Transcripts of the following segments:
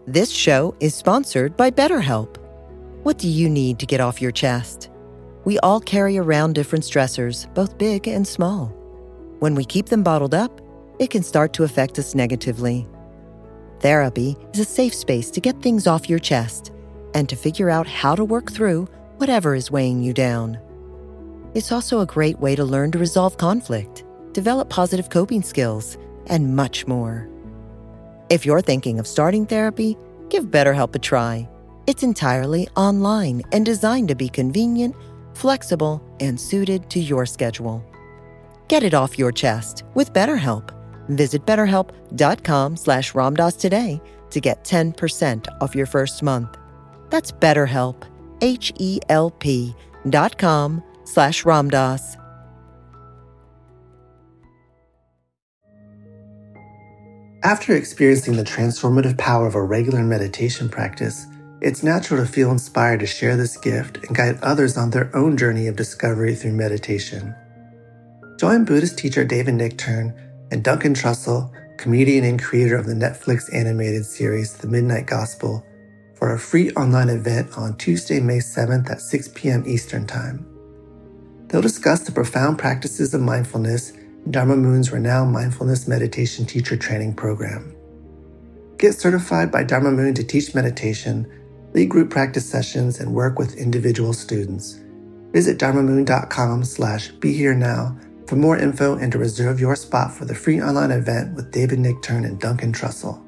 This show is sponsored by BetterHelp. What do you need to get off your chest? We all carry around different stressors, both big and small. When we keep them bottled up, it can start to affect us negatively. Therapy is a safe space to get things off your chest and to figure out how to work through whatever is weighing you down. It's also a great way to learn to resolve conflict, develop positive coping skills, and much more. If you're thinking of starting therapy, give BetterHelp a try. It's entirely online and designed to be convenient, flexible, and suited to your schedule. Get it off your chest with BetterHelp. Visit BetterHelp.com/Ramdas today to get 10% off your first month. That's BetterHelp, HELP.com/Ramdas. After experiencing the transformative power of a regular meditation practice, it's natural to feel inspired to share this gift and guide others on their own journey of discovery through meditation. Join Buddhist teacher David Nichtern and Duncan Trussell, comedian and creator of the Netflix animated series The Midnight Gospel, for a free online event on Tuesday, May 7th at 6 p.m. Eastern Time. They'll discuss the profound practices of mindfulness in Dharma Moon's renowned mindfulness meditation teacher training program. Get certified by Dharma Moon to teach meditation, lead group practice sessions, and work with individual students. Visit dharmamoon.com/BeHereNow for more info and to reserve your spot for the free online event with David Nichtern and Duncan Trussell.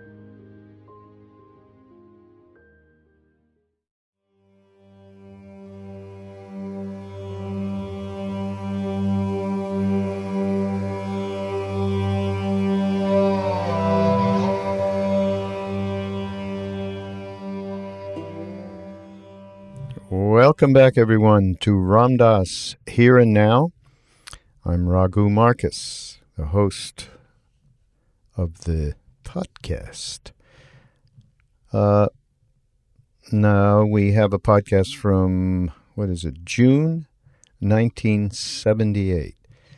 Welcome back, everyone, to Ram Dass Here and Now. I'm Raghu Marcus, the host of the podcast. Now we have a podcast from, June 1978.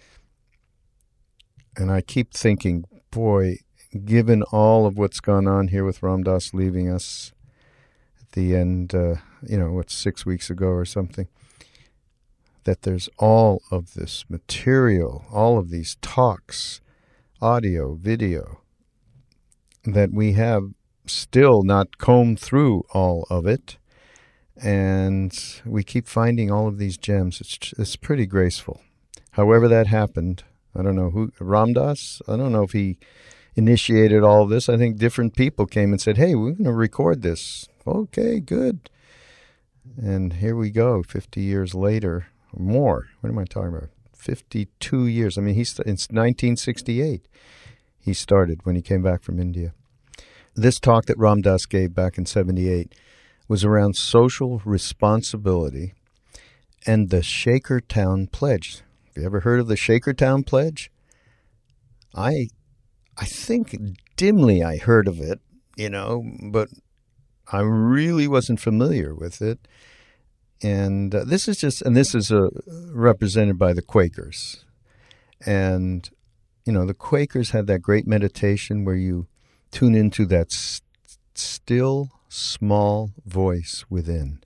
And I keep thinking, boy, given all of what's gone on here with Ram Dass leaving us at the end, 6 weeks ago or something, that there's all of this material, all of these talks, audio, video, that we have still not combed through all of it. And we keep finding all of these gems. It's pretty graceful. However that happened, I don't know who, Ram Dass, I don't know if he initiated all of this. I think different people came and said, hey, we're going to record this. Okay, good. And here we go, 50 years later, or more. What am I talking about? 52 years. I mean, it's 1968 he started when he came back from India. This talk that Ram Dass gave back in 78 was around social responsibility and the Shakertown Pledge. Have you ever heard of the Shakertown Pledge? I think dimly I heard of it, but I really wasn't familiar with it. And this is represented by the Quakers. And, the Quakers had that great meditation where you tune into that still, small voice within.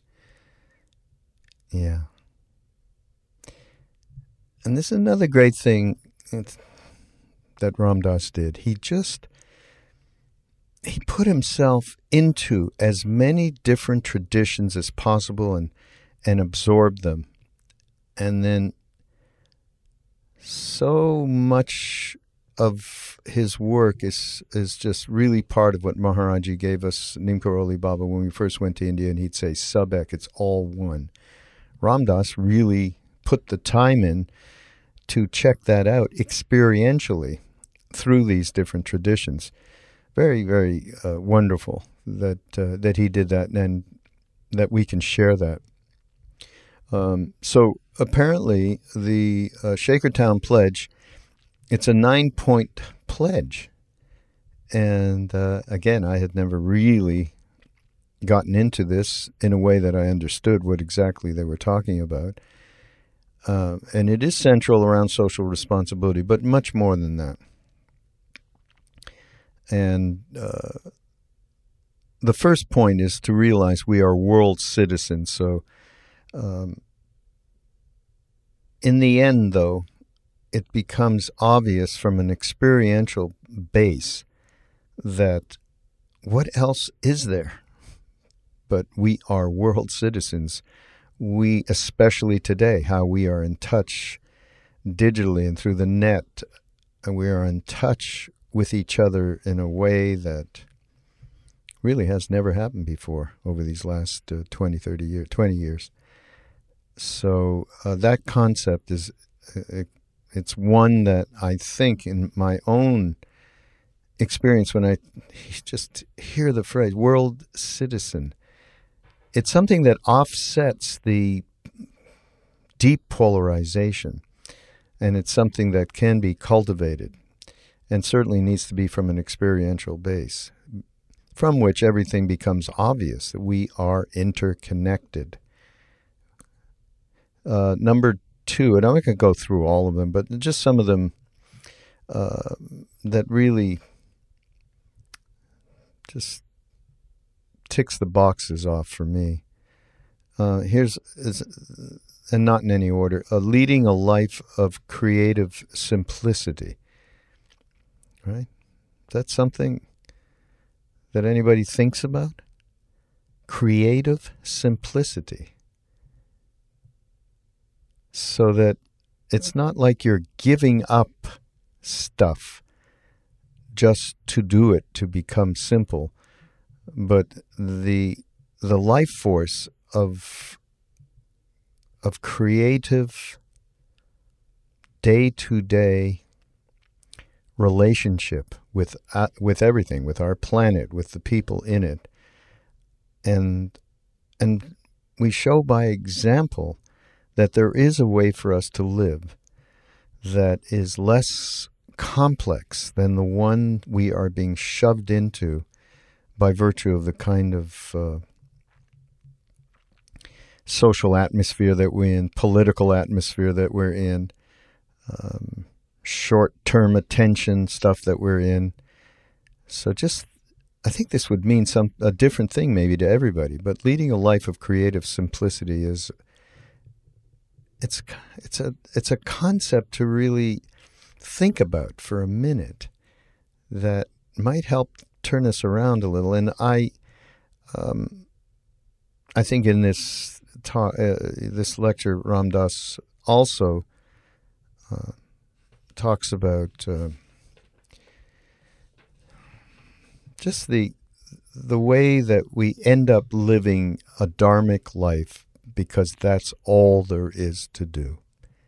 Yeah. And this is another great thing that Ram Dass did. He put himself into as many different traditions as possible and absorbed them. And then so much of his work is just really part of what Maharaji gave us, Neem Karoli Baba, when we first went to India, and he'd say, Sabek, it's all one. Ram Dass really put the time in to check that out experientially through these different traditions. Very, very wonderful that he did that and that we can share that. So apparently the Shakertown Pledge, it's a 9-point pledge. And again, I had never really gotten into this in a way that I understood what exactly they were talking about. And it is central around social responsibility, but much more than that. And the first point is to realize we are world citizens. So in the end, though, it becomes obvious from an experiential base that what else is there? But we are world citizens. We, especially today, how we are in touch digitally and through the net, and we are in touch with each other in a way that really has never happened before over these last 20 years. So that concept is, it's one that I think in my own experience, when I just hear the phrase world citizen, it's something that offsets the deep polarization, and it's something that can be cultivated and certainly needs to be from an experiential base, from which everything becomes obvious, that we are interconnected. Number 2, and I'm not going to go through all of them, but just some of them that really just ticks the boxes off for me. And not in any order, leading a life of creative simplicity. Right? Is that something that anybody thinks about? Creative simplicity. So that it's not like you're giving up stuff just to do it, to become simple, but the life force of creative day-to-day relationship with everything, with our planet, with the people in it, and we show by example that there is a way for us to live that is less complex than the one we are being shoved into by virtue of the kind of social atmosphere that we're in, political atmosphere that we're in, short-term attention stuff that we're in. So I think this would mean a different thing maybe to everybody, but leading a life of creative simplicity is, it's a concept to really think about for a minute that might help turn us around a little. And I think in this lecture, Ram Dass also talks about just the way that we end up living a dharmic life because that's all there is to do.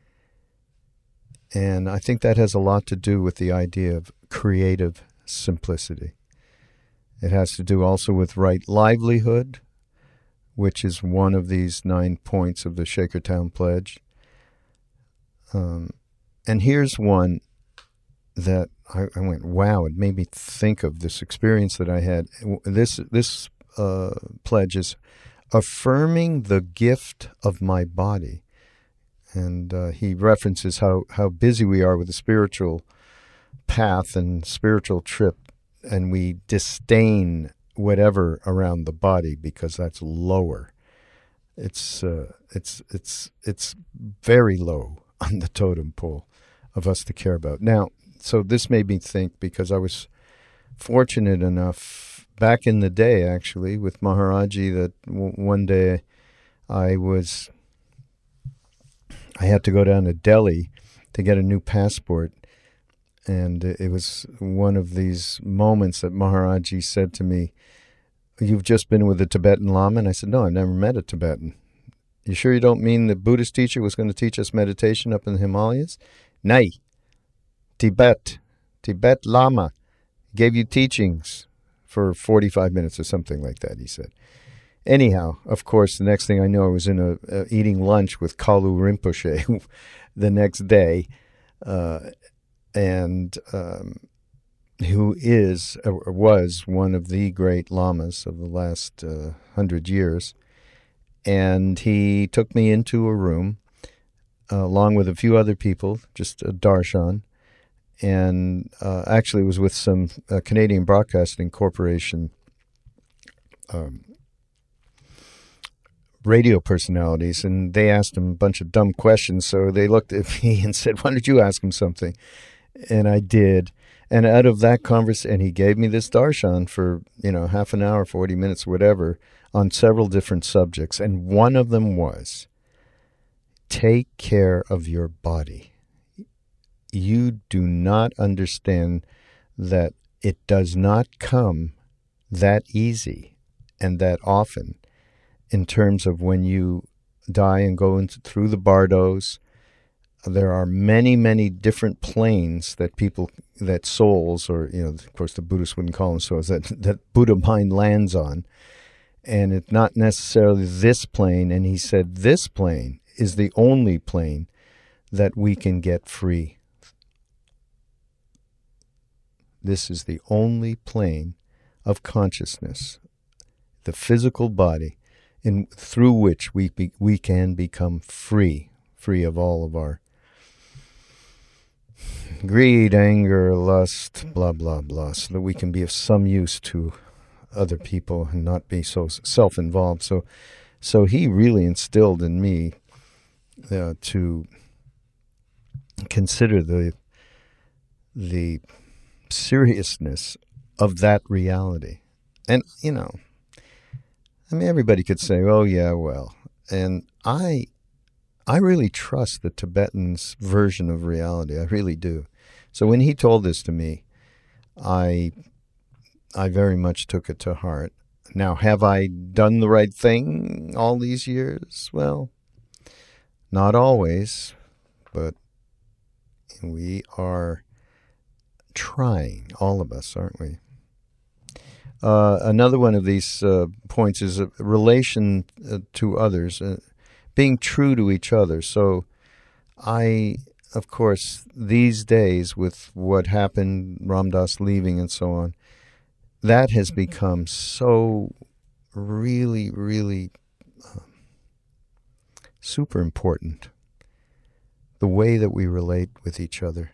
And I think that has a lot to do with the idea of creative simplicity. It has to do also with right livelihood, which is one of these 9 points of the Shakertown Pledge. And here's one that I went, wow, it made me think of this experience that I had. This pledge is affirming the gift of my body. And he references how busy we are with the spiritual path and spiritual trip, and we disdain whatever around the body because that's lower. It's very low on the totem pole of us to care about. Now, so this made me think, because I was fortunate enough back in the day, actually, with Maharaji, that one day I had to go down to Delhi to get a new passport. And it was one of these moments that Maharaji said to me, "You've just been with a Tibetan Lama?" And I said, "No, I've never met a Tibetan." "You sure you don't mean the Buddhist teacher was going to teach us meditation up in the Himalayas?" "Nay, Tibet Lama gave you teachings for 45 minutes or something like that," he said. Anyhow, of course, the next thing I know, I was in eating lunch with Kalu Rinpoche the next day, and who was one of the great lamas of the last 100 years. And he took me into a room along with a few other people, just a darshan, and actually it was with some Canadian Broadcasting Corporation radio personalities, and they asked him a bunch of dumb questions. So they looked at me and said, "Why don't you ask him something?" And I did. And out of that conversation, and he gave me this darshan for, half an hour, 40 minutes, whatever, on several different subjects. And one of them was, take care of your body. You do not understand that it does not come that easy and that often in terms of when you die and go through the bardos. There are many, many different planes that souls, or, of course the Buddhists wouldn't call them souls, that Buddha mind lands on. And it's not necessarily this plane. And he said this plane is the only plane that we can get free. This is the only plane of consciousness, the physical body, through which we can become free of all of our greed, anger, lust, blah, blah, blah, so that we can be of some use to other people and not be so self-involved. So he really instilled in me to consider the seriousness of that reality. And, everybody could say, oh, yeah, well. And I really trust the Tibetans' version of reality. I really do. So when he told this to me, I very much took it to heart. Now, have I done the right thing all these years? Well, not always, but we are trying, all of us, aren't we? Another one of these points is a relation to others, being true to each other. So of course, these days with what happened, Ram Dass leaving and so on, that has become so really, really super important. The way that we relate with each other,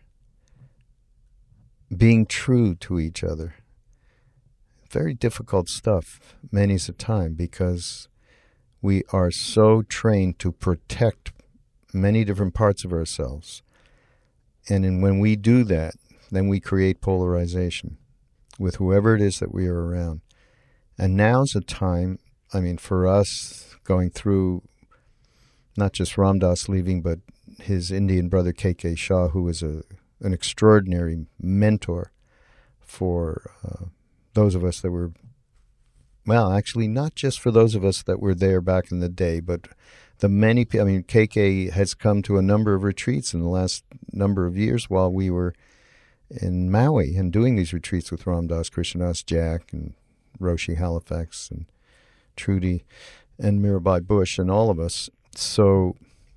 being true to each other. Very difficult stuff many's a time, because we are so trained to protect many different parts of ourselves. And when we do that, then we create polarization with whoever it is that we are around. And now's a time, for us going through not just Ram Dass leaving, but his Indian brother K.K. Shah, who was an extraordinary mentor for those of us that were, well, actually not just for those of us that were there back in the day, but the many people. KK has come to a number of retreats in the last number of years while we were in Maui and doing these retreats with Ram Dass, Krishnadas, Jack, and Roshi Halifax, and Trudy, and Mirabai Bush, and all of us. So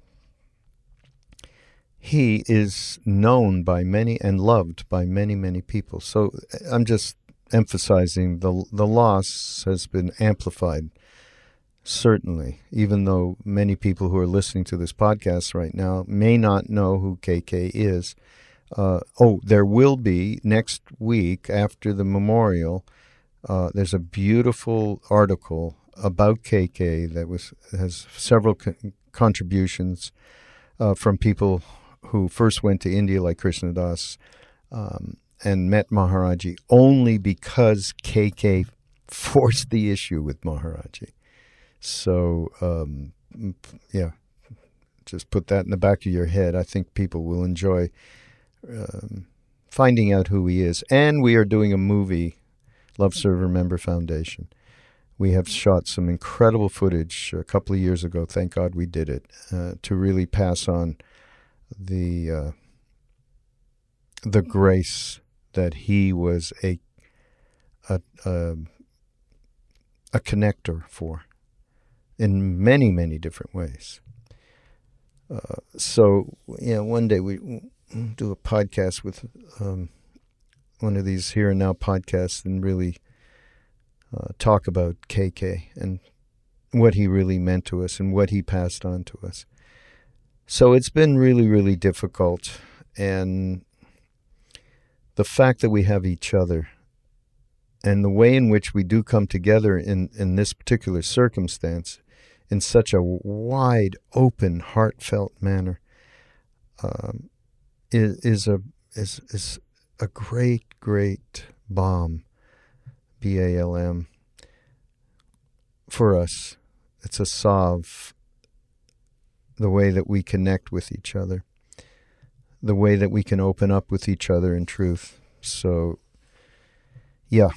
he is known by many and loved by many, many people. So I'm just emphasizing the loss has been amplified, certainly, even though many people who are listening to this podcast right now may not know who KK is. There will be next week after the memorial, there's a beautiful article about KK that has several contributions from people who first went to India, like Krishnadas, and met Maharaji only because KK forced the issue with Maharaji. So, just put that in the back of your head. I think people will enjoy finding out who he is. And we are doing a movie, Love Serve Remember Foundation. We have shot some incredible footage a couple of years ago. Thank God we did it, to really pass on the grace that he was a connector for in many, many different ways. So, one day we do a podcast with one of these Here and Now podcasts and really talk about KK and what he really meant to us and what he passed on to us. So it's been really, really difficult. And the fact that we have each other And the way in which we do come together in this particular circumstance in such a wide, open, heartfelt manner is a great, great balm, BALM, for us. It's a salve, the way that we connect with each other, the way that we can open up with each other in truth. So, yeah,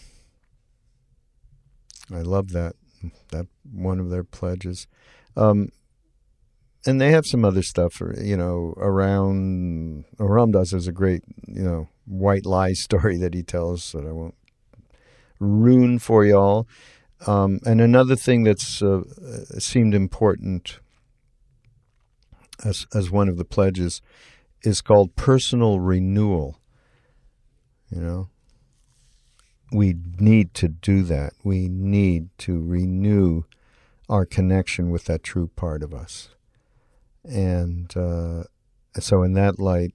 I love that one of their pledges. And they have some other stuff, around Ram Dass has a great, white lie story that he tells that I won't ruin for y'all. And another thing that's seemed important as one of the pledges is called personal renewal. We need to do that. We need to renew our connection with that true part of us. And so in that light,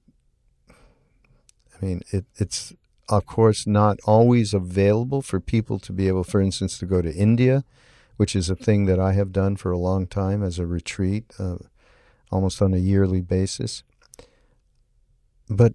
it's, of course, not always available for people to be able, for instance, to go to India, which is a thing that I have done for a long time as a retreat, almost on a yearly basis. But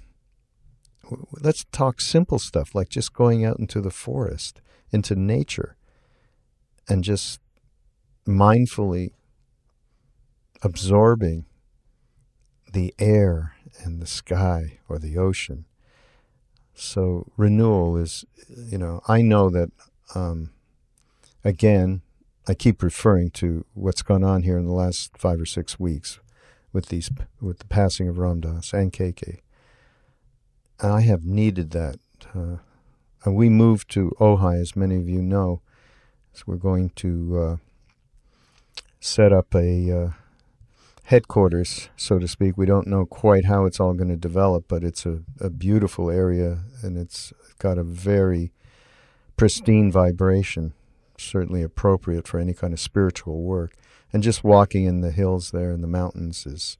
let's talk simple stuff, like just going out into the forest, into nature, and just mindfully absorbing the air and the sky or the ocean. So renewal is, I know that, again, I keep referring to what's gone on here in the last 5 or 6 weeks with the passing of Ram Dass and KK. I have needed that. And we moved to Ojai, as many of you know. So we're going to set up a headquarters, so to speak. We don't know quite how it's all going to develop, but it's a beautiful area, and it's got a very pristine vibration, certainly appropriate for any kind of spiritual work. And just walking in the hills there in the mountains is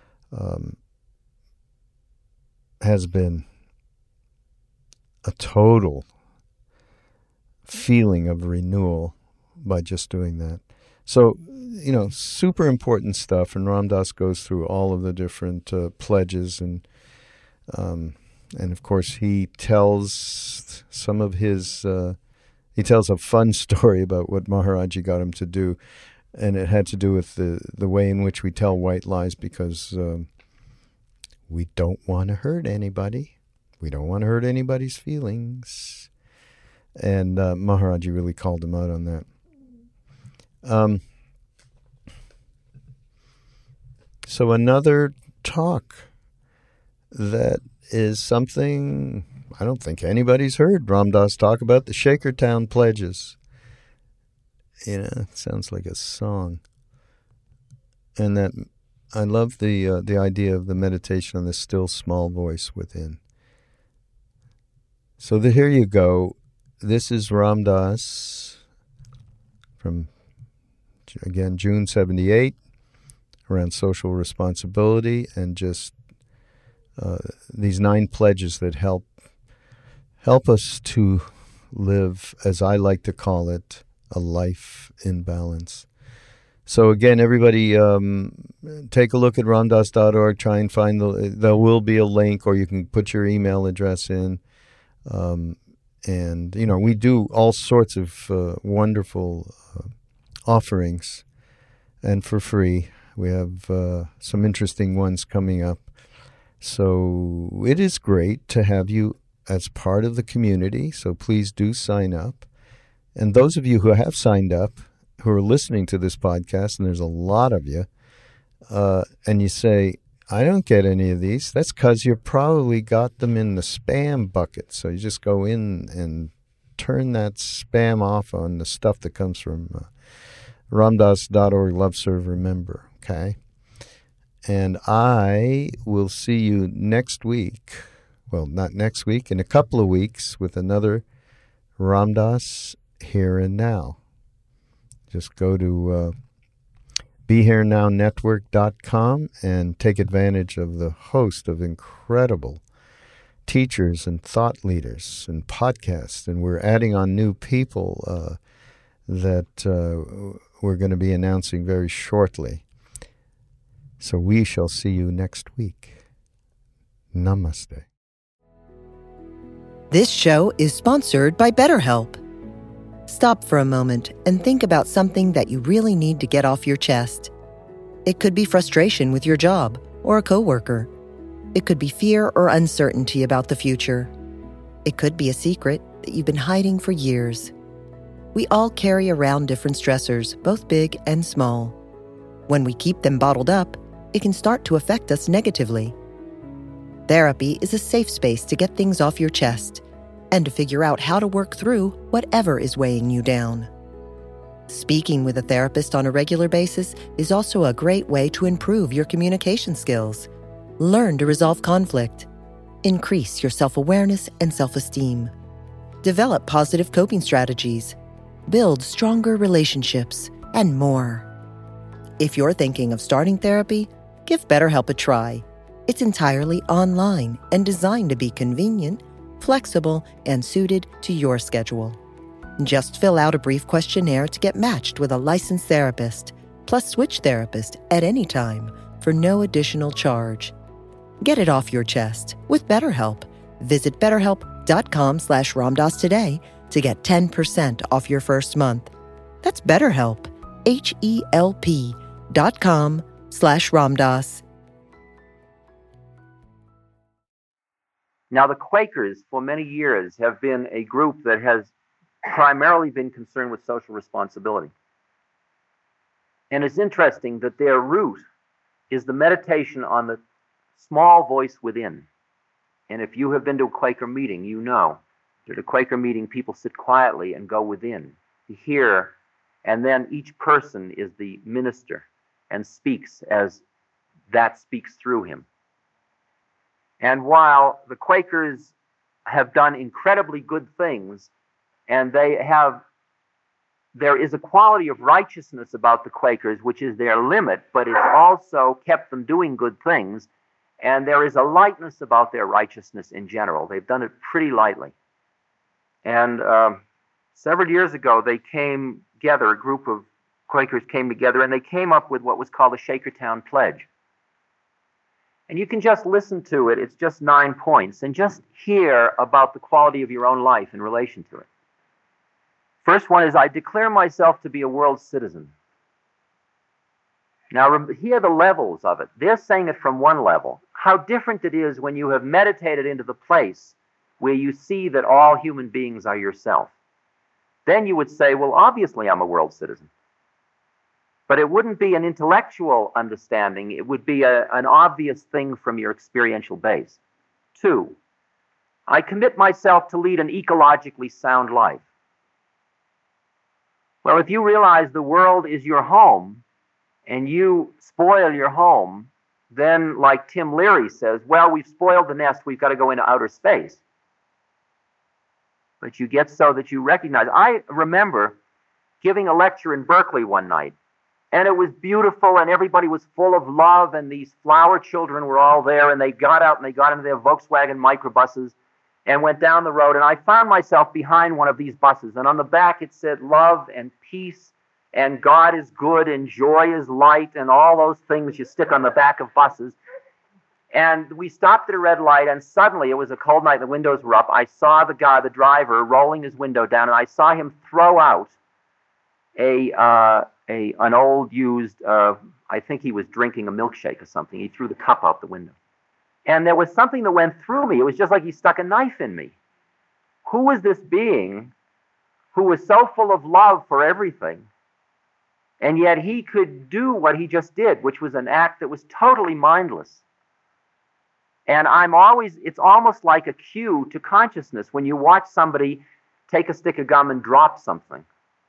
has been a total feeling of renewal by just doing that. So, super important stuff, and Ram Dass goes through all of the different pledges, and of course he tells some of his, he tells a fun story about what Maharaji got him to do, and it had to do with the way in which we tell white lies, because we don't want to hurt anybody. We don't want to hurt anybody's feelings. And Maharaji really called him out on that. So another talk that is something I don't think anybody's heard Ram Dass talk about, the Shakertown pledges. It sounds like a song. And that I love the idea of the meditation on the still small voice within. So here you go. This is Ram Dass from, again, June 78, around social responsibility and just these 9 pledges that help us to live, as I like to call it, a life in balance. So again, everybody, take a look at ramdass.org. Try and find there will be a link, or you can put your email address in. And we do all sorts of wonderful offerings, and for free. We have some interesting ones coming up. So it is great to have you as part of the community. So please do sign up. And those of you who have signed up, who are listening to this podcast, and there's a lot of you, and you say, I don't get any of these, that's because you probably got them in the spam bucket. So you just go in and turn that spam off on the stuff that comes from ramdass.org, love, serve, remember, okay? And I will see you next week. Well, not next week, in a couple of weeks, with another Ram Dass Here and Now. Just go to BeHereNowNetwork.com and take advantage of the host of incredible teachers and thought leaders and podcasts, and we're adding on new people that we're going to be announcing very shortly. So we shall see you next week. Namaste. This show is sponsored by BetterHelp. Stop for a moment and think about something that you really need to get off your chest. It could be frustration with your job or a coworker. It could be fear or uncertainty about the future. It could be a secret that you've been hiding for years. We all carry around different stressors, both big and small. When we keep them bottled up, it can start to affect us negatively. Therapy is a safe space to get things off your chest and to figure out how to work through whatever is weighing you down. Speaking with a therapist on a regular basis is also a great way to improve your communication skills, learn to resolve conflict, increase your self-awareness and self-esteem, develop positive coping strategies, build stronger relationships, and more. If you're thinking of starting therapy, give BetterHelp a try. It's entirely online and designed to be convenient, flexible, and suited to your schedule. Just fill out a brief questionnaire to get matched with a licensed therapist, plus switch therapist at any time for no additional charge. Get it off your chest with BetterHelp. Visit BetterHelp.com/Ramdas today to get 10% off your first month. That's BetterHelp, HELP.com/Ramdas. Now, the Quakers, for many years, have been a group that has primarily been concerned with social responsibility. And it's interesting that their root is the meditation on the small voice within. And if you have been to a Quaker meeting, you know that at a Quaker meeting, people sit quietly and go within to hear, and then each person is the minister and speaks as that speaks through him. And while the Quakers have done incredibly good things, and there is a quality of righteousness about the Quakers, which is their limit, but it's also kept them doing good things, and there is a lightness about their righteousness in general. They've done it pretty lightly. And several years ago, they came together, a group of Quakers came together, and they came up with what was called the Shakertown Pledge. And you can just listen to it. It's just 9 points. And just hear about the quality of your own life in relation to it. First one is, I declare myself to be a world citizen. Now, hear the levels of it. They're saying it from one level. How different it is when you have meditated into the place where you see that all human beings are yourself. Then you would say, well, obviously I'm a world citizen. But it wouldn't be an intellectual understanding. It would be an obvious thing from your experiential base. 2, I commit myself to lead an ecologically sound life. Well, if you realize the world is your home and you spoil your home, then, like Tim Leary says, well, we've spoiled the nest, we've got to go into outer space. But you get so that you recognize. I remember giving a lecture in Berkeley one night. And it was beautiful, and everybody was full of love, and these flower children were all there, and they got out and they got into their Volkswagen microbuses and went down the road. And I found myself behind one of these buses, and on the back it said love and peace and God is good and joy is light and all those things you stick on the back of buses. And we stopped at a red light, and suddenly, it was a cold night, the windows were up. I saw the guy, the driver, rolling his window down, and I saw him throw out an old used, I think he was drinking a milkshake or something. He threw the cup out the window. And there was something that went through me. It was just like he stuck a knife in me. Who was this being who was so full of love for everything, and yet he could do what he just did, which was an act that was totally mindless? And it's almost like a cue to consciousness when you watch somebody take a stick of gum and drop something.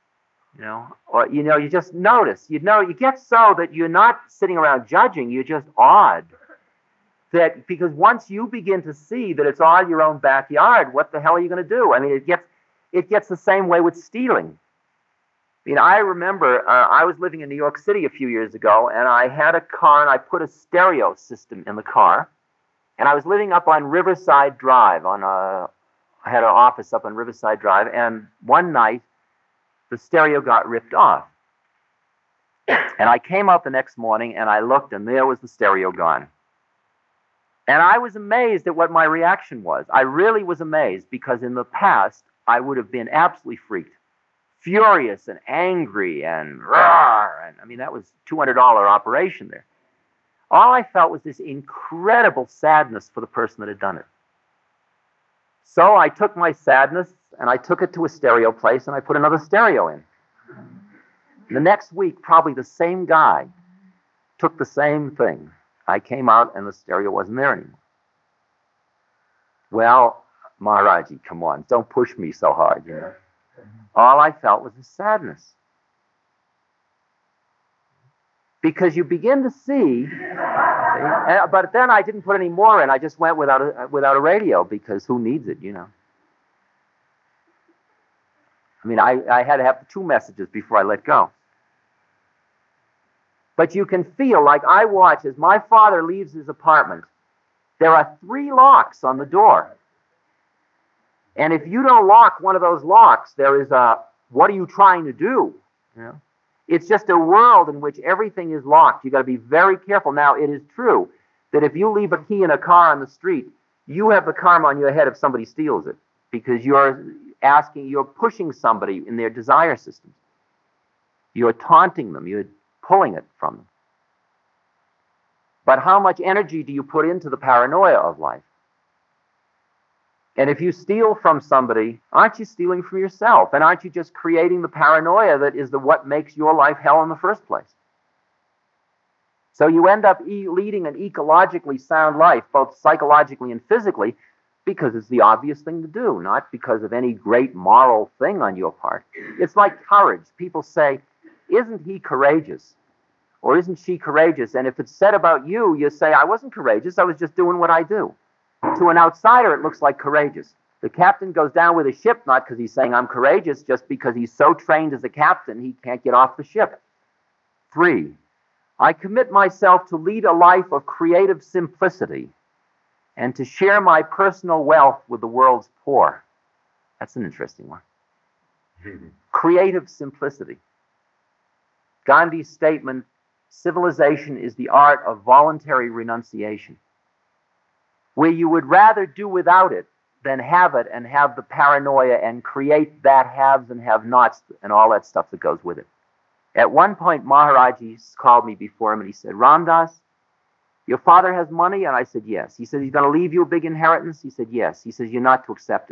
You just notice, you get so that you're not sitting around judging, you're just awed. Because once you begin to see that it's all your own backyard, what the hell are you going to do? I mean, it gets the same way with stealing. I remember I was living in New York City a few years ago, and I had a car, and I put a stereo system in the car, And I was living up on Riverside Drive. I had an office up on Riverside Drive, and one night the stereo got ripped off. And I came out the next morning and I looked, and there was the stereo gone. And I was amazed at what my reaction was. I really was amazed, because in the past I would have been absolutely freaked, furious and angry and roar. And I mean, that was a $200 operation there. All I felt was this incredible sadness for the person that had done it. So I took my sadness and I took it to a stereo place and I put another stereo in. The next week, probably the same guy took the same thing. I came out and the stereo wasn't there anymore. Well, Maharaji, come on, don't push me so hard, you know. All I felt was a sadness. Because you begin to see, but then I didn't put any more in. I just went without a radio, because who needs it, you know. I mean, I had to have 2 messages before I let go. But you can feel, like I watch as my father leaves his apartment, there are 3 locks on the door. And if you don't lock one of those locks, there is a, what are you trying to do? You know? It's just a world in which everything is locked. You've got to be very careful. Now, it is true that if you leave a key in a car on the street, you have the karma on your head if somebody steals it, because you're pushing somebody in their desire systems. You're taunting them. You're pulling it from them. But how much energy do you put into the paranoia of life? And if you steal from somebody, aren't you stealing from yourself? And aren't you just creating the paranoia that is what makes your life hell in the first place? So you end up leading an ecologically sound life, both psychologically and physically, because it's the obvious thing to do, not because of any great moral thing on your part. It's like courage. People say, isn't he courageous? Or isn't she courageous? And if it's said about you, you say, I wasn't courageous, I was just doing what I do. To an outsider, it looks like courageous. The captain goes down with a ship, not because he's saying I'm courageous, just because he's so trained as a captain, he can't get off the ship. 3, I commit myself to lead a life of creative simplicity and to share my personal wealth with the world's poor. That's an interesting one. Creative simplicity. Gandhi's statement, civilization is the art of voluntary renunciation, where you would rather do without it than have it and have the paranoia and create that haves and have-nots and all that stuff that goes with it. At one point, Maharaji called me before him and he said, Ram Dass, your father has money? And I said, yes. He said, he's going to leave you a big inheritance? He said, yes. He says, you're not to accept it.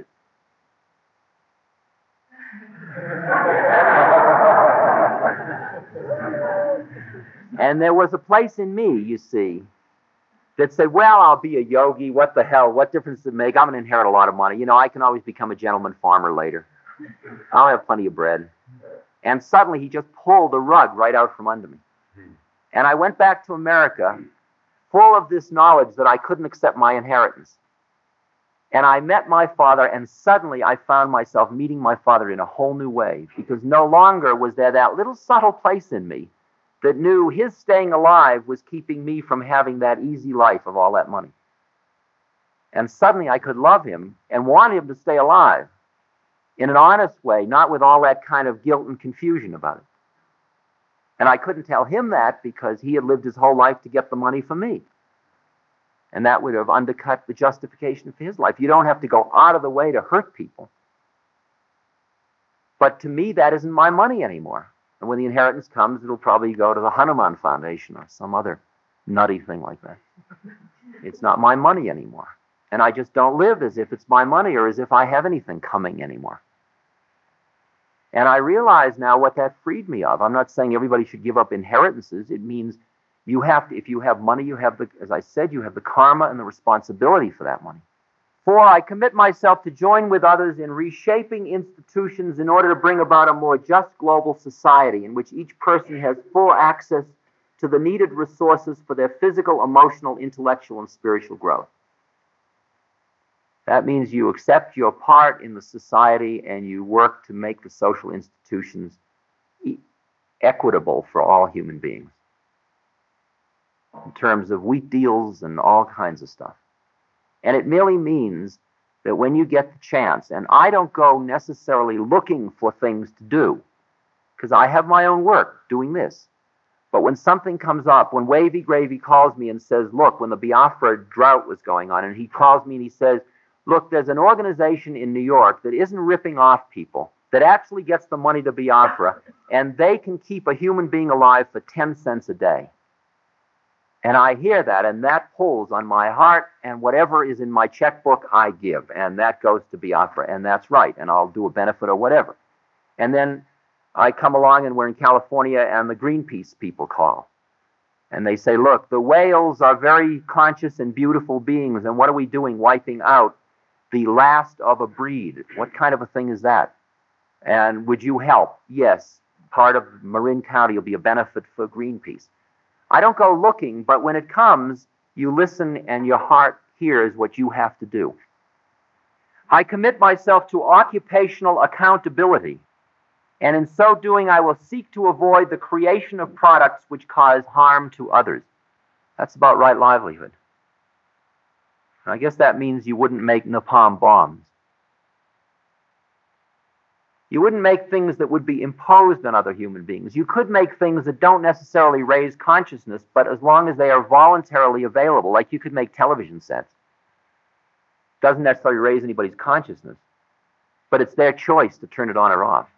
And there was a place in me, you see, that said, well, I'll be a yogi, what the hell, what difference does it make? I'm going to inherit a lot of money. You know, I can always become a gentleman farmer later. I'll have plenty of bread. And suddenly he just pulled the rug right out from under me. And I went back to America full of this knowledge that I couldn't accept my inheritance. And I met my father, and suddenly I found myself meeting my father in a whole new way, because no longer was there that little subtle place in me that knew his staying alive was keeping me from having that easy life of all that money. And suddenly I could love him and want him to stay alive in an honest way, not with all that kind of guilt and confusion about it. And I couldn't tell him that because he had lived his whole life to get the money for me. And that would have undercut the justification for his life. You don't have to go out of the way to hurt people. But to me, that isn't my money anymore. And when the inheritance comes, it'll probably go to the Hanuman Foundation or some other nutty thing like that. It's not my money anymore. And I just don't live as if it's my money or as if I have anything coming anymore. And I realize now what that freed me of. I'm not saying everybody should give up inheritances. It means you have to, if you have money, you have the, as I said, you have the karma and the responsibility for that money. 4, I commit myself to join with others in reshaping institutions in order to bring about a more just global society in which each person has full access to the needed resources for their physical, emotional, intellectual, and spiritual growth. That means you accept your part in the society and you work to make the social institutions equitable for all human beings in terms of wheat deals and all kinds of stuff. And it merely means that when you get the chance, and I don't go necessarily looking for things to do, because I have my own work doing this. But when something comes up, when Wavy Gravy calls me and says, look, when the Biafra drought was going on, and he calls me and he says, look, there's an organization in New York that isn't ripping off people, that actually gets the money to Biafra, and they can keep a human being alive for 10 cents a day. And I hear that, and that pulls on my heart, and whatever is in my checkbook, I give, and that goes to Biafra, and that's right, and I'll do a benefit or whatever. And then I come along, and we're in California, and the Greenpeace people call. And they say, look, the whales are very conscious and beautiful beings, and what are we doing? Wiping out the last of a breed. What kind of a thing is that? And would you help? Yes. Part of Marin County will be a benefit for Greenpeace. I don't go looking, but when it comes, you listen and your heart hears what you have to do. I commit myself to occupational accountability, and in so doing, I will seek to avoid the creation of products which cause harm to others. That's about right livelihood. And I guess that means you wouldn't make napalm bombs. You wouldn't make things that would be imposed on other human beings. You could make things that don't necessarily raise consciousness, but as long as they are voluntarily available, like you could make television sets. Doesn't necessarily raise anybody's consciousness, but it's their choice to turn it on or off.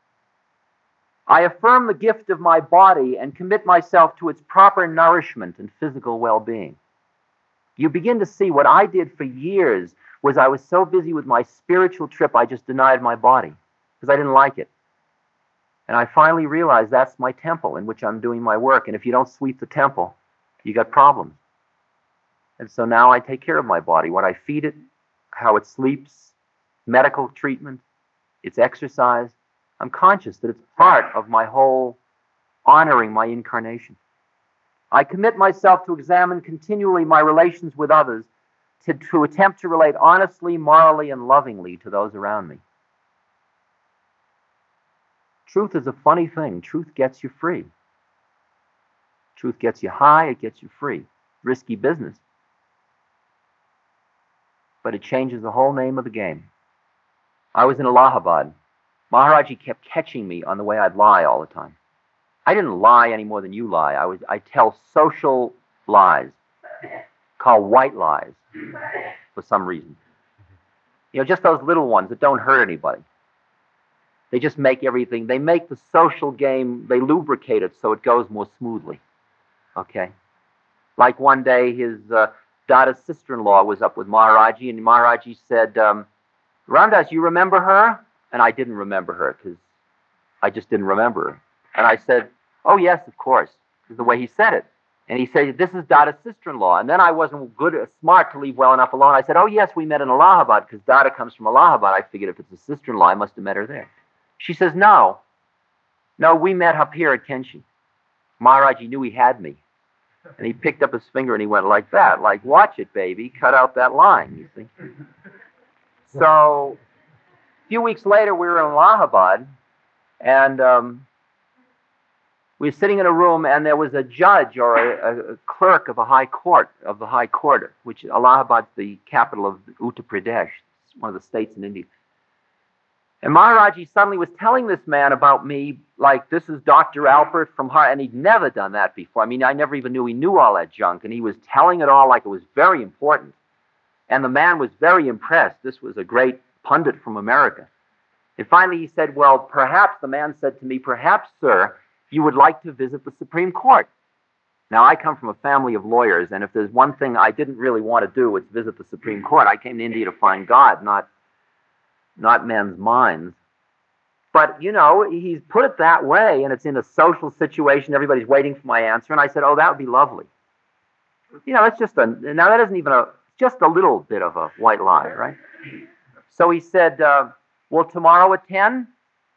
I affirm the gift of my body and commit myself to its proper nourishment and physical well-being. You begin to see what I did for years was I was so busy with my spiritual trip, I just denied my body because I didn't like it. And I finally realized that's my temple in which I'm doing my work. And if you don't sweep the temple, you got problems. And so now I take care of my body, what I feed it, how it sleeps, medical treatment, its exercise. I'm conscious that it's part of my whole honoring my incarnation. I commit myself to examine continually my relations with others, to attempt to relate honestly, morally, and lovingly to those around me. Truth is a funny thing. Truth gets you free. Truth gets you high, it gets you free. Risky business. But it changes the whole name of the game. I was in Allahabad. Maharaji kept catching me on the way I'd lie all the time. I didn't lie any more than you lie. I tell social lies, called white lies, for some reason. You know, just those little ones that don't hurt anybody. They just make everything, they make the social game, they lubricate it so it goes more smoothly. Okay? Like one day, his Dada's sister-in-law was up with Maharaji, and Maharaji said, Ramdas, you remember her? And I didn't remember her, because I just didn't remember her. And I said, oh, yes, of course, is the way he said it. And he said, this is Dada's sister-in-law. And then I wasn't smart to leave well enough alone. I said, oh, yes, we met in Allahabad, because Dada comes from Allahabad. I figured if it's a sister-in-law, I must have met her there. She says, no, we met up here at Kenshi. Maharaji knew he had me. And he picked up his finger and he went like that, like, watch it, baby, cut out that line, you see. So a few weeks later, we were in Allahabad, and we were sitting in a room, and there was a judge or a clerk of the High Court, which Allahabad's the capital of Uttar Pradesh. It's one of the states in India. And Maharaji suddenly was telling this man about me, like, this is Dr. Albert from Harvard, and he'd never done that before. I mean, I never even knew he knew all that junk, and he was telling it all like it was very important. And the man was very impressed. This was a great pundit from America. And finally he said, well, perhaps, the man said to me, perhaps, sir, you would like to visit the Supreme Court. Now, I come from a family of lawyers, and if there's one thing I didn't really want to do, it's visit the Supreme Court. I came to India to find God, not men's minds. But, you know, he's put it that way, and it's in a social situation. Everybody's waiting for my answer. And I said, oh, that would be lovely. You know, it's just now that isn't even just a little bit of a white lie, right? So he said, well, tomorrow at 10?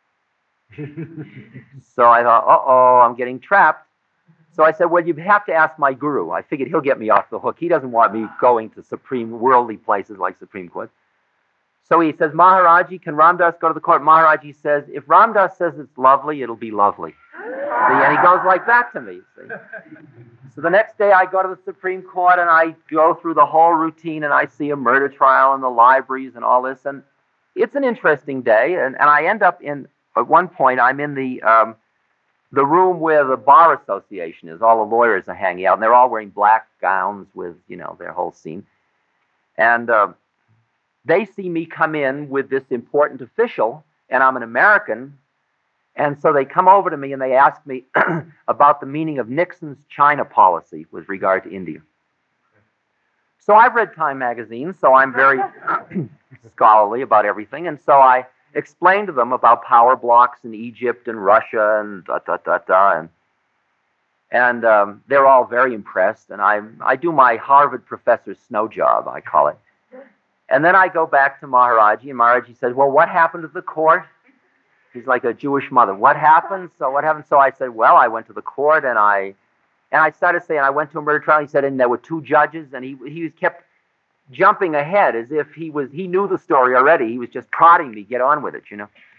So I thought, uh-oh, I'm getting trapped. So I said, well, you have to ask my guru. I figured he'll get me off the hook. He doesn't want me going to supreme worldly places like Supreme Court. So he says, Maharaji, can Ramdas go to the court? Maharaji says, if Ramdas says it's lovely, it'll be lovely. See, and he goes like that to me. See? So the next day I go to the Supreme Court and I go through the whole routine and I see a murder trial in the libraries and all this. And it's an interesting day. And I end up at one point, I'm in the room where the bar association is. All the lawyers are hanging out and they're all wearing black gowns with, their whole scene. And they see me come in with this important official, and I'm an American. And so they come over to me and they ask me about the meaning of Nixon's China policy with regard to India. So I've read Time magazine, so I'm very scholarly about everything. And so I explained to them about power blocks in Egypt and Russia and and they're all very impressed. And I do my Harvard professor snow job, I call it. And then I go back to Maharaji, and Maharaji says, well, what happened at the court? He's like a Jewish mother. What happened? So what happened? So I said, well, I went to the court, and I started saying, I went to a murder trial. He said, and there were 2 judges, and he kept jumping ahead as if he knew the story already. He was just prodding me, get on with it,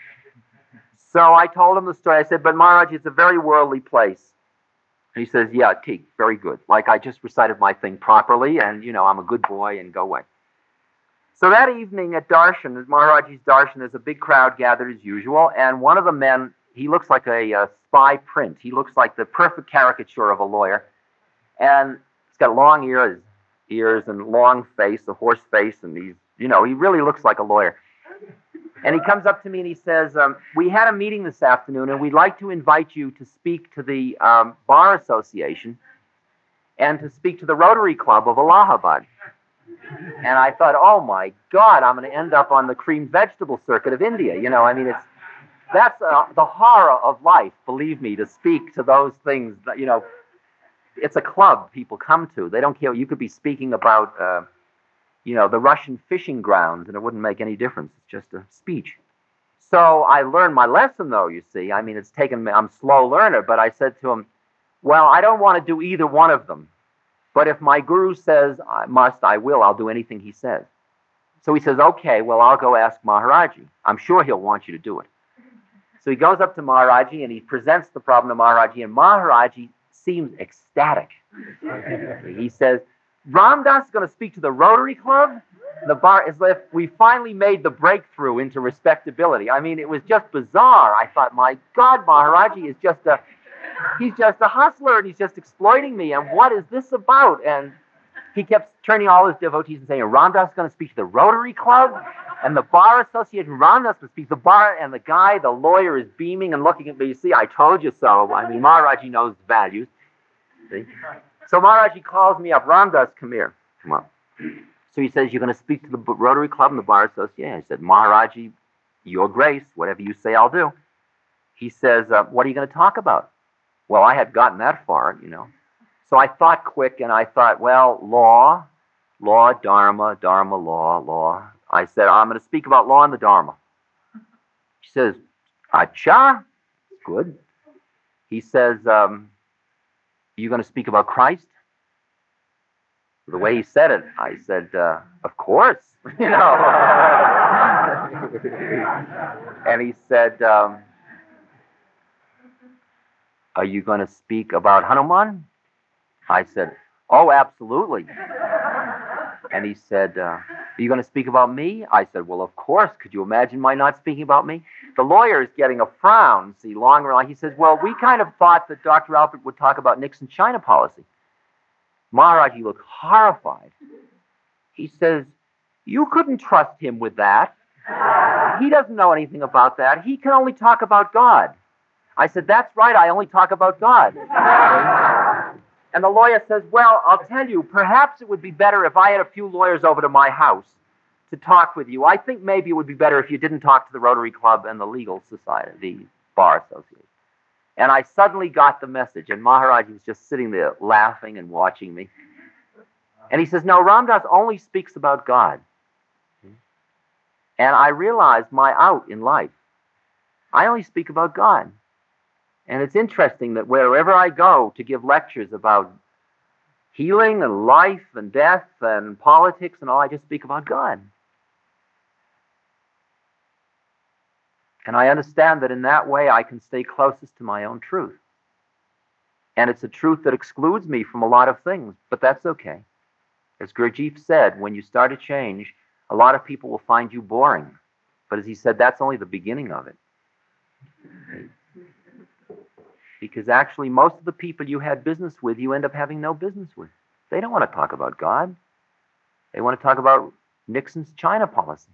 So I told him the story. I said, but Maharaji, it's a very worldly place. And he says, yeah, Teak, very good. Like I just recited my thing properly, and, I'm a good boy, and go away. So that evening at Darshan, at Maharaji's Darshan, there's a big crowd gathered as usual, and one of the men, he looks like a spy print. He looks like the perfect caricature of a lawyer, and he's got long ears and long face, a horse face, and he really looks like a lawyer. And he comes up to me and he says, we had a meeting this afternoon, and we'd like to invite you to speak to the Bar Association and to speak to the Rotary Club of Allahabad. And I thought, oh my God, I'm going to end up on the creamed vegetable circuit of India. That's the horror of life, believe me, to speak to those things that, it's a club people come to. They don't care. You could be speaking about, the Russian fishing grounds, and it wouldn't make any difference. It's just a speech. So I learned my lesson, though, you see. It's taken me, I'm a slow learner, but I said to him, well, I don't want to do either one of them. But if my guru says I must, I will. I'll do anything he says. So he says, okay, well, I'll go ask Maharaji. I'm sure he'll want you to do it. So he goes up to Maharaji and he presents the problem to Maharaji, and Maharaji seems ecstatic. He says, Ram Dass is going to speak to the Rotary Club? The bar is if we finally made the breakthrough into respectability. It was just bizarre. I thought, my God, Maharaji is he's just a hustler, and he's just exploiting me, and what is this about? And he kept turning all his devotees and saying, Ram Dass is going to speak to the Rotary Club and the Bar Association. Ram Dass will speak to the bar, and the lawyer is beaming and looking at me. You see, I told you so. Maharaji knows the values. See? So Maharaji calls me up. Ram Dass, come here. Come on. So he says, you're going to speak to the Rotary Club and the Bar Association. I said, Maharaji, your grace, whatever you say, I'll do. He says, what are you going to talk about? Well, I had gotten that far, So I thought quick, and I thought, well, law, dharma, law. I said, I'm going to speak about law and the dharma. He says, acha, good. He says, you're going to speak about Christ? The way he said it, I said, of course, And he said, are you going to speak about Hanuman? I said, oh, absolutely. And he said, are you going to speak about me? I said, well, of course. Could you imagine my not speaking about me? The lawyer is getting a frown. See, he says, well, we kind of thought that Dr. Alpert would talk about Nixon's China policy. Maharaji looked horrified. He says, you couldn't trust him with that. He doesn't know anything about that. He can only talk about God. I said, that's right, I only talk about God. And the lawyer says, well, I'll tell you, perhaps it would be better if I had a few lawyers over to my house to talk with you. I think maybe it would be better if you didn't talk to the Rotary Club and the Legal Society, the Bar Association. And I suddenly got the message, and Maharaji was just sitting there laughing and watching me. And he says, no, Ram Dass only speaks about God. And I realized my out in life. I only speak about God. And it's interesting that wherever I go to give lectures about healing and life and death and politics and all, I just speak about God. And I understand that in that way I can stay closest to my own truth. And it's a truth that excludes me from a lot of things, but that's okay. As Gurdjieff said, when you start to change, a lot of people will find you boring. But as he said, that's only the beginning of it. Because actually, most of the people you had business with, you end up having no business with. They don't want to talk about God. They want to talk about Nixon's China policy.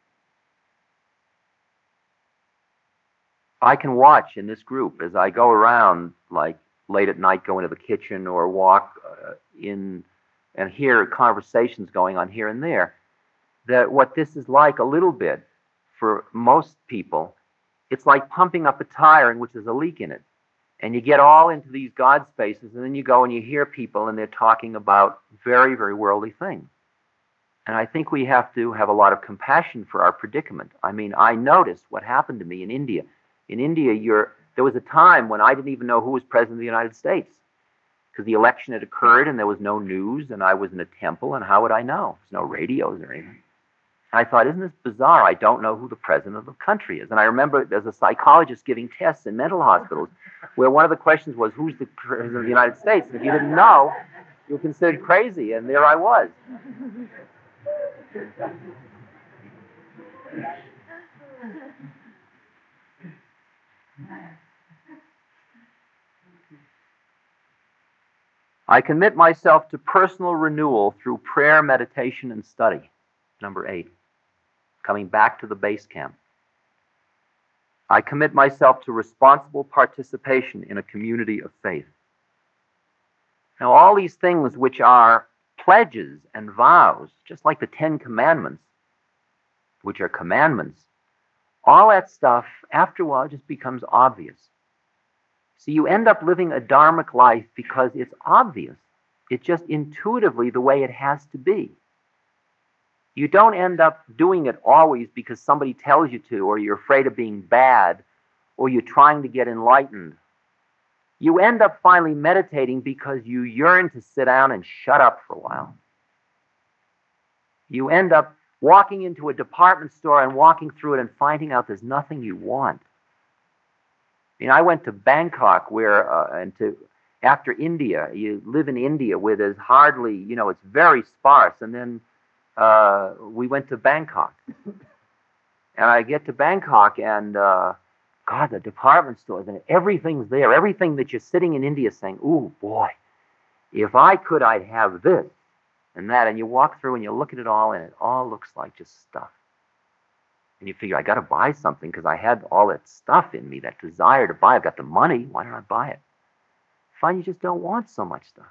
I can watch in this group as I go around, like late at night, go into the kitchen or walk in and hear conversations going on here and there, that what this is like a little bit for most people, it's like pumping up a tire in which there's a leak in it. And you get all into these God spaces, and then you go and you hear people, and they're talking about very, very worldly things. And I think we have to have a lot of compassion for our predicament. I mean, I noticed what happened to me in India. In India, there was a time when I didn't even know who was president of the United States, because the election had occurred, and there was no news, and I was in a temple, and how would I know? There's no radios or anything. I thought, isn't this bizarre? I don't know who the president of the country is. And I remember there's a psychologist giving tests in mental hospitals where one of the questions was, who's the president of the United States? And if you didn't know, you were considered crazy. And there I was. I commit myself to personal renewal through prayer, meditation, and study. Number 8. Coming back to the base camp. I commit myself to responsible participation in a community of faith. Now, all these things which are pledges and vows, just like the 10 Commandments, which are commandments, all that stuff, after a while, just becomes obvious. So you end up living a dharmic life because it's obvious. It's just intuitively the way it has to be. You don't end up doing it always because somebody tells you to, or you're afraid of being bad, or you're trying to get enlightened. You end up finally meditating because you yearn to sit down and shut up for a while. You end up walking into a department store and walking through it and finding out there's nothing you want. I mean, I went to Bangkok after India. You live in India where there's hardly, it's very sparse, and then we went to Bangkok. And I get to Bangkok and, God, the department stores, and everything's there. Everything that you're sitting in India saying, ooh, boy, if I could, I'd have this and that. And you walk through and you look at it all, and it all looks like just stuff. And you figure, I got to buy something because I had all that stuff in me, that desire to buy. I've got the money. Why don't I buy it? Find you just don't want so much stuff.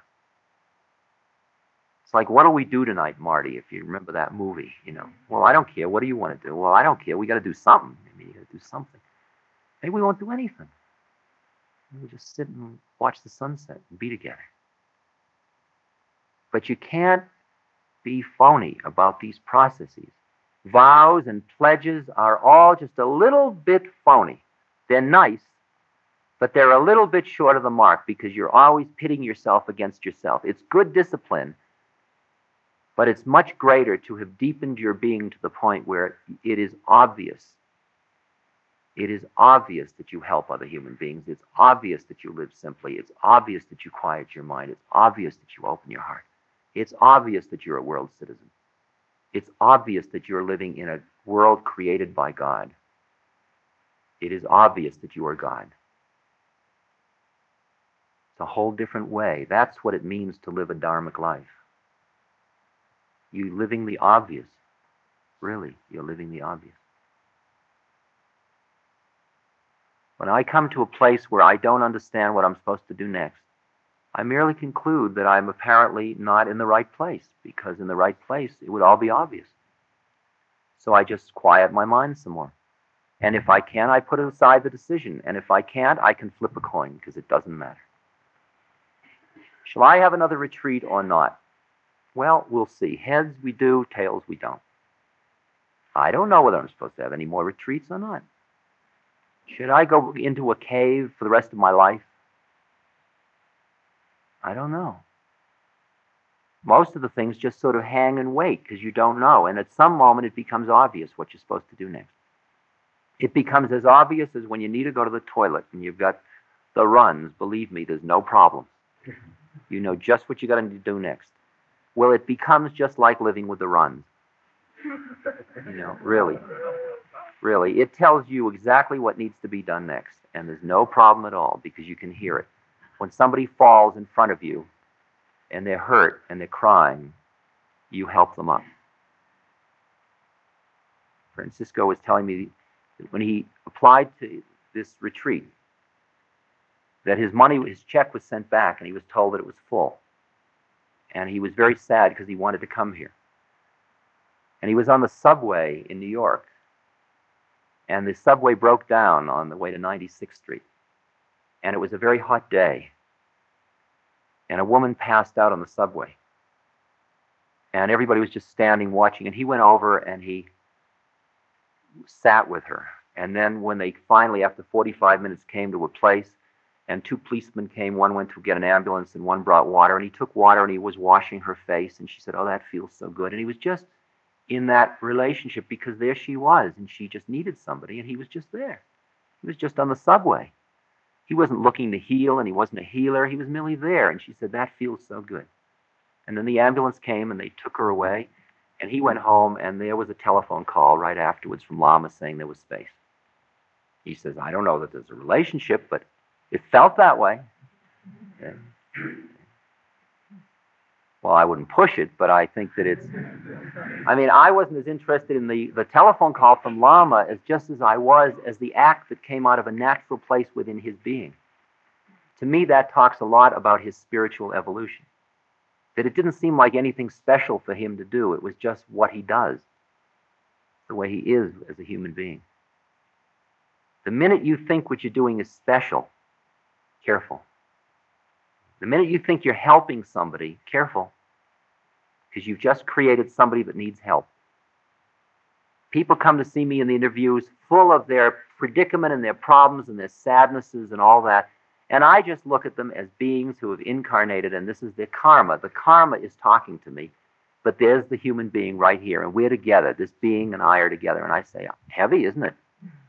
It's like, what do we do tonight, Marty, if you remember that movie? Well, I don't care. What do you want to do? Well, I don't care. We got to do something. You got to do something. Maybe we won't do anything. We'll just sit and watch the sunset and be together. But you can't be phony about these processes. Vows and pledges are all just a little bit phony. They're nice, but they're a little bit short of the mark because you're always pitting yourself against yourself. It's good discipline, but it's much greater to have deepened your being to the point where it is obvious. It is obvious that you help other human beings. It's obvious that you live simply. It's obvious that you quiet your mind. It's obvious that you open your heart. It's obvious that you're a world citizen. It's obvious that you're living in a world created by God. It is obvious that you are God. It's a whole different way. That's what it means to live a dharmic life. You're living the obvious. Really, you're living the obvious. When I come to a place where I don't understand what I'm supposed to do next, I merely conclude that I'm apparently not in the right place, because in the right place, it would all be obvious. So I just quiet my mind some more. And if I can, I put aside the decision. And if I can't, I can flip a coin, because it doesn't matter. Shall I have another retreat or not? Well, we'll see. Heads we do, tails we don't. I don't know whether I'm supposed to have any more retreats or not. Should I go into a cave for the rest of my life? I don't know. Most of the things just sort of hang and wait because you don't know. And at some moment it becomes obvious what you're supposed to do next. It becomes as obvious as when you need to go to the toilet and you've got the runs, believe me, there's no problem. You know just what you got to do next. Well, it becomes just like living with the runs. You know, really. Really. It tells you exactly what needs to be done next. And there's no problem at all because you can hear it. When somebody falls in front of you and they're hurt and they're crying, you help them up. Francisco was telling me that when he applied to this retreat, that his check was sent back and he was told that it was full. And he was very sad because he wanted to come here. And he was on the subway in New York. And the subway broke down on the way to 96th Street. And it was a very hot day. And a woman passed out on the subway. And everybody was just standing watching. And he went over and he sat with her. And then when they finally, after 45 minutes, came to a place, and two policemen came, one went to get an ambulance and one brought water. And he took water and he was washing her face. And she said, "Oh, that feels so good." And he was just in that relationship because there she was and she just needed somebody and he was just there. He was just on the subway. He wasn't looking to heal and he wasn't a healer. He was merely there. And she said, "That feels so good." And then the ambulance came and they took her away and he went home and there was a telephone call right afterwards from Lama saying there was space. He says, "I don't know that there's a relationship, but it felt that way." Okay. Well, I wouldn't push it, but I think that I wasn't as interested in the telephone call from Lama as I was as the act that came out of a natural place within his being. To me, that talks a lot about his spiritual evolution. That it didn't seem like anything special for him to do. It was just what he does, the way he is as a human being. The minute you think what you're doing is special, careful. The minute you think you're helping somebody, careful, because you've just created somebody that needs help. People come to see me in the interviews full of their predicament and their problems and their sadnesses and all that, and I just look at them as beings who have incarnated, and this is their karma. The karma is talking to me, but there's the human being right here, and we're together. This being and I are together, and I say, heavy, isn't it?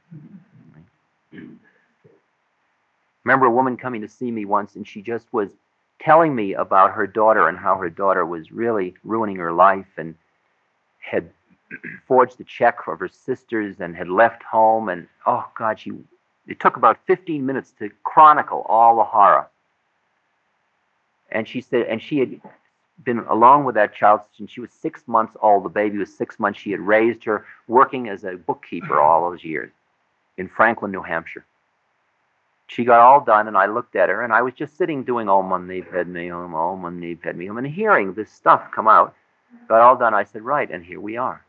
Remember a woman coming to see me once, and she just was telling me about her daughter and how her daughter was really ruining her life and had forged a check of her sisters and had left home. And, oh, God, it took about 15 minutes to chronicle all the horror. And she said, and she had been along with that child since she was 6 months old. The baby was 6 months. She had raised her working as a bookkeeper all those years in Franklin, New Hampshire. She got all done, and I looked at her, and I was just sitting doing Om Mani Padme Hum, Om Mani Padme Hum, and hearing this stuff come out. Got all done. I said, "Right," and here we are.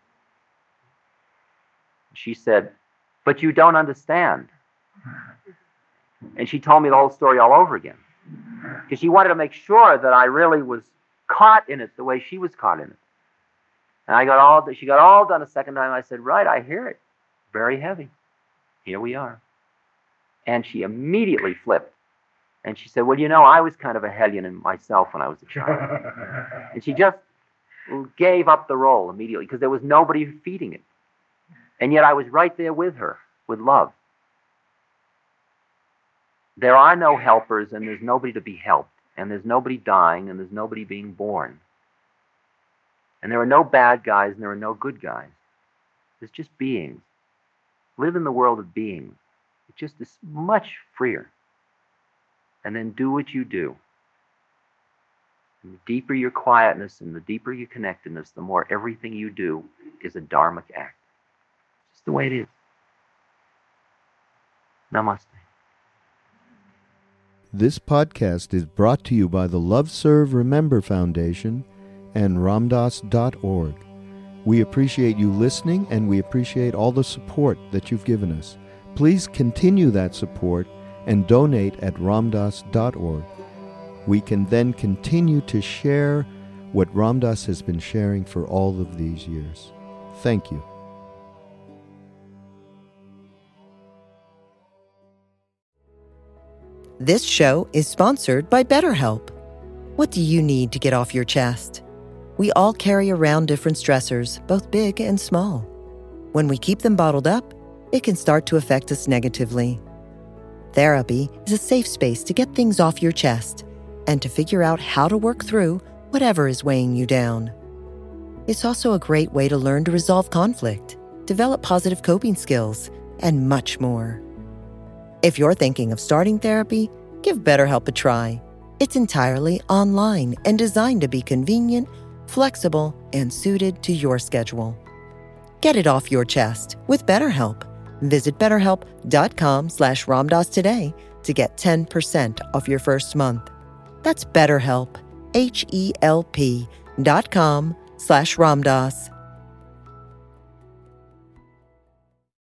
She said, "But you don't understand." And she told me the whole story all over again. Because she wanted to make sure that I really was caught in it the way she was caught in it. And she got all done a second time. I said, "Right, I hear it. Very heavy. Here we are." And she immediately flipped. And she said, "Well, I was kind of a hellion in myself when I was a child." And she just gave up the role immediately because there was nobody feeding it. And yet I was right there with her, with love. There are no helpers, and there's nobody to be helped. And there's nobody dying, and there's nobody being born. And there are no bad guys, and there are no good guys. There's just beings. Live in the world of beings. It just is much freer. And then do what you do. And the deeper your quietness and the deeper your connectedness, the more everything you do is a dharmic act. It's just the way it is. Namaste. This podcast is brought to you by the Love Serve Remember Foundation and Ramdas.org. We appreciate you listening, and we appreciate all the support that you've given us. Please continue that support and donate at Ramdas.org. We can then continue to share what Ramdas has been sharing for all of these years. Thank you. This show is sponsored by BetterHelp. What do you need to get off your chest? We all carry around different stressors, both big and small. When we keep them bottled up, it can start to affect us negatively. Therapy is a safe space to get things off your chest and to figure out how to work through whatever is weighing you down. It's also a great way to learn to resolve conflict, develop positive coping skills, and much more. If you're thinking of starting therapy, give BetterHelp a try. It's entirely online and designed to be convenient, flexible, and suited to your schedule. Get it off your chest with BetterHelp. Visit BetterHelp.com/Ramdas today to get 10% off your first month. That's BetterHelp, HELP.com/Ramdas.